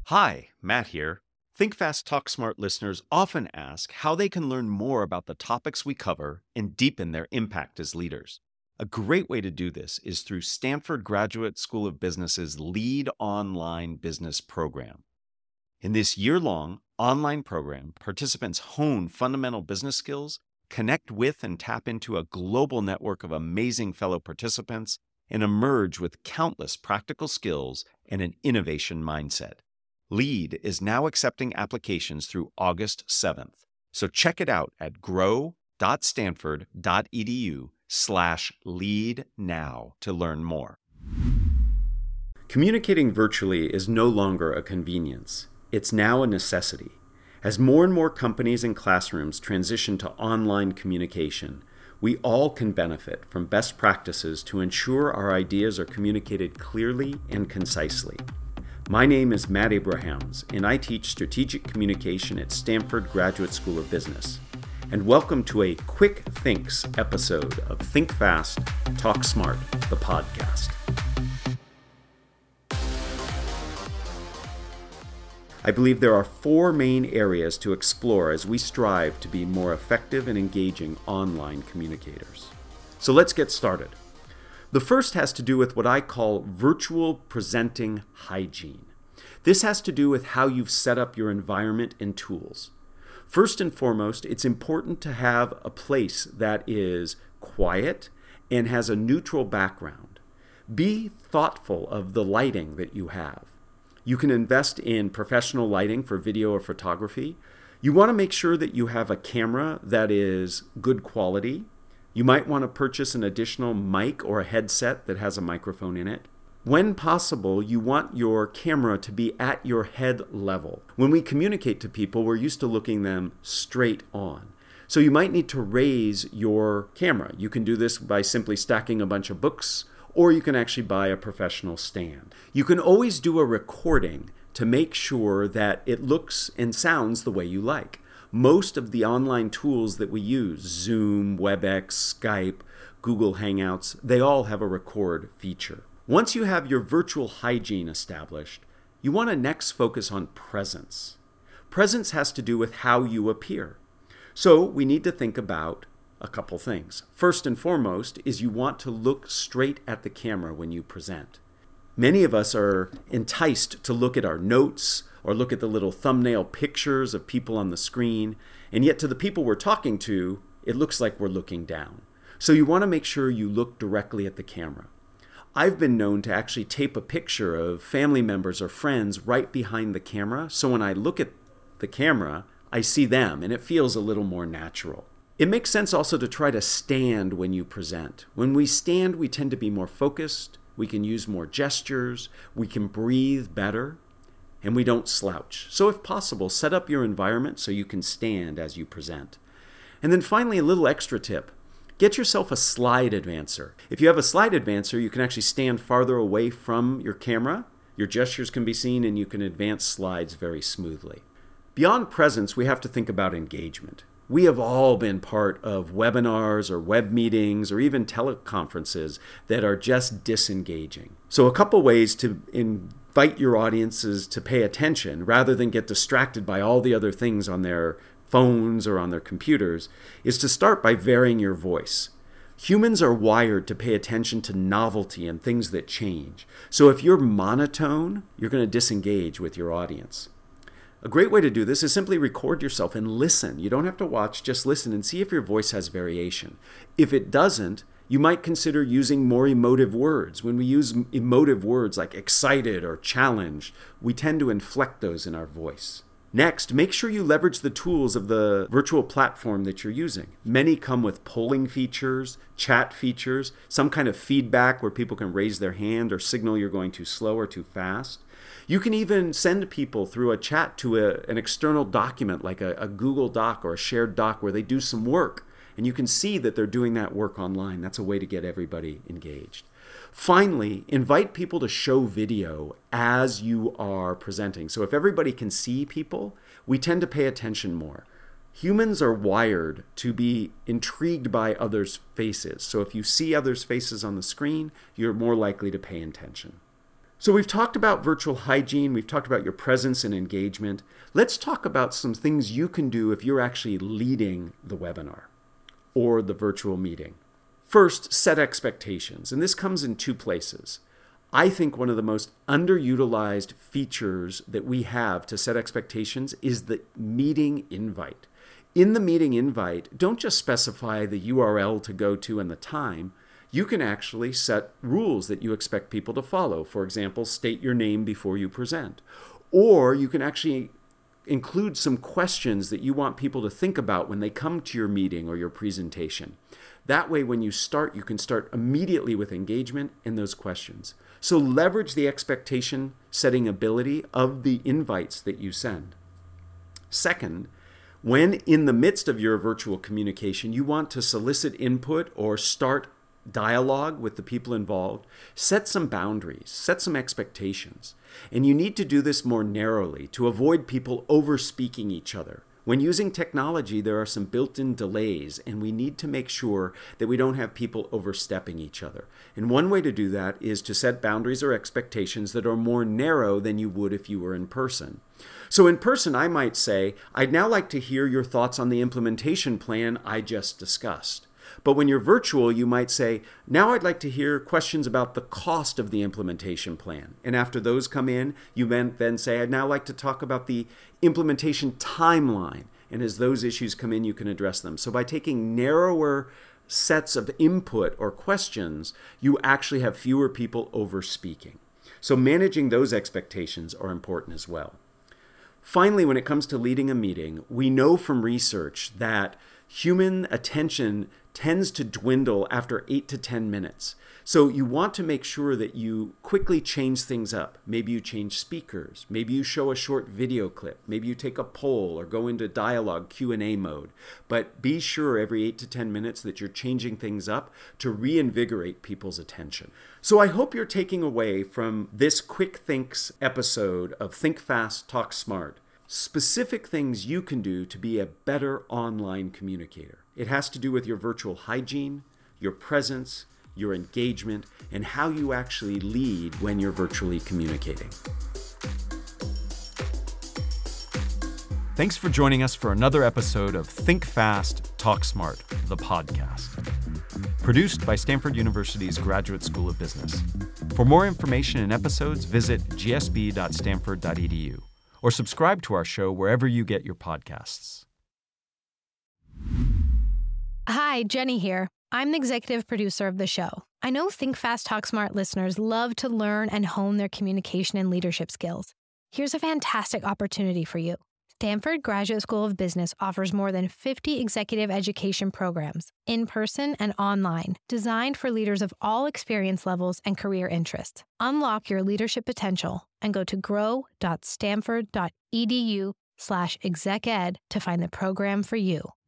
Hi, Matt here. Think Fast, Talk Smart listeners often ask how they can learn more about the topics we cover and deepen their impact as leaders. A great way to do this is through Stanford Graduate School of Business's Lead Online Business Program. In this year-long online program, participants hone fundamental business skills, connect with and tap into a global network of amazing fellow participants, and emerge with countless practical skills and an innovation mindset. LEAD is now accepting applications through August 7th, so check it out at grow.stanford.edu/lead now to learn more. Communicating virtually is no longer a convenience. It's now a necessity. As more and more companies and classrooms transition to online communication, we all can benefit from best practices to ensure our ideas are communicated clearly and concisely. My name is Matt Abrahams, and I teach strategic communication at Stanford Graduate School of Business. And welcome to a Quick Thinks episode of Think Fast, Talk Smart, the podcast. I believe there are four main areas to explore as we strive to be more effective and engaging online communicators. So let's get started. The first has to do with what I call virtual presenting hygiene. This has to do with how you've set up your environment and tools. First and foremost, it's important to have a place that is quiet and has a neutral background. Be thoughtful of the lighting that you have. You can invest in professional lighting for video or photography. You want to make sure that you have a camera that is good quality. You might want to purchase an additional mic or a headset that has a microphone in it. When possible, you want your camera to be at your head level. When we communicate to people, we're used to looking them straight on. So you might need to raise your camera. You can do this by simply stacking a bunch of books, or you can actually buy a professional stand. You can always do a recording to make sure that it looks and sounds the way you like. Most of the online tools that we use, Zoom, WebEx, Skype, Google Hangouts, they all have a record feature. Once you have your virtual hygiene established, you want to next focus on presence. Presence has to do with how you appear. So we need to think about a couple things. First and foremost is you want to look straight at the camera when you present. Many of us are enticed to look at our notes or look at the little thumbnail pictures of people on the screen, and yet to the people we're talking to, it looks like we're looking down. So you want to make sure you look directly at the camera. I've been known to actually tape a picture of family members or friends right behind the camera, so when I look at the camera, I see them, and it feels a little more natural. It makes sense also to try to stand when you present. When we stand, we tend to be more focused, we can use more gestures, we can breathe better, and we don't slouch. So if possible, set up your environment so you can stand as you present. And then finally, a little extra tip. Get yourself a slide advancer. If you have a slide advancer, you can actually stand farther away from your camera. Your gestures can be seen and you can advance slides very smoothly. Beyond presence, we have to think about engagement. We have all been part of webinars or web meetings or even teleconferences that are just disengaging. So a couple ways to invite your audiences to pay attention rather than get distracted by all the other things on their phones or on their computers is to start by varying your voice. Humans are wired to pay attention to novelty and things that change. So if you're monotone, you're going to disengage with your audience. A great way to do this is simply record yourself and listen. You don't have to watch, just listen and see if your voice has variation. If it doesn't, you might consider using more emotive words. When we use emotive words like excited or challenged, we tend to inflect those in our voice. Next, make sure you leverage the tools of the virtual platform that you're using. Many come with polling features, chat features, some kind of feedback where people can raise their hand or signal you're going too slow or too fast. You can even send people through a chat to an external document like a Google Doc or a shared doc where they do some work. And you can see that they're doing that work online. That's a way to get everybody engaged. Finally, invite people to show video as you are presenting. So if everybody can see people, we tend to pay attention more. Humans are wired to be intrigued by others' faces. So if you see others' faces on the screen, you're more likely to pay attention. So we've talked about virtual hygiene, we've talked about your presence and engagement. Let's talk about some things you can do if you're actually leading the webinar or the virtual meeting. First, set expectations, and this comes in two places. I think one of the most underutilized features that we have to set expectations is the meeting invite. In the meeting invite, don't just specify the URL to go to and the time. You can actually set rules that you expect people to follow. For example, state your name before you present. Or you can actually include some questions that you want people to think about when they come to your meeting or your presentation. That way, when you start, you can start immediately with engagement and those questions. So leverage the expectation setting ability of the invites that you send. Second, when in the midst of your virtual communication, you want to solicit input or start dialogue with the people involved, set some boundaries, set some expectations. And you need to do this more narrowly to avoid people over-speaking each other. When using technology, there are some built-in delays, and we need to make sure that we don't have people overstepping each other. And one way to do that is to set boundaries or expectations that are more narrow than you would if you were in person. So in person, I might say, I'd now like to hear your thoughts on the implementation plan I just discussed. But when you're virtual, you might say, now I'd like to hear questions about the cost of the implementation plan. And after those come in, you then say, I'd now like to talk about the implementation timeline. And as those issues come in, you can address them. So by taking narrower sets of input or questions, you actually have fewer people over speaking. So managing those expectations are important as well. Finally, when it comes to leading a meeting, we know from research that human attention tends to dwindle after 8 to 10 minutes. So you want to make sure that you quickly change things up. Maybe you change speakers. Maybe you show a short video clip. Maybe you take a poll or go into dialogue Q&A mode. But be sure every 8 to 10 minutes that you're changing things up to reinvigorate people's attention. So I hope you're taking away from this Quick Thinks episode of Think Fast, Talk Smart specific things you can do to be a better online communicator. It has to do with your virtual hygiene, your presence, your engagement, and how you actually lead when you're virtually communicating. Thanks for joining us for another episode of Think Fast, Talk Smart, the podcast. Produced by Stanford University's Graduate School of Business. For more information and episodes, visit gsb.stanford.edu. or subscribe to our show wherever you get your podcasts. Hi, Jenny here. I'm the executive producer of the show. I know Think Fast, Talk Smart listeners love to learn and hone their communication and leadership skills. Here's a fantastic opportunity for you. Stanford Graduate School of Business offers more than 50 executive education programs, in person and online, designed for leaders of all experience levels and career interests. Unlock your leadership potential and go to grow.stanford.edu/execed to find the program for you.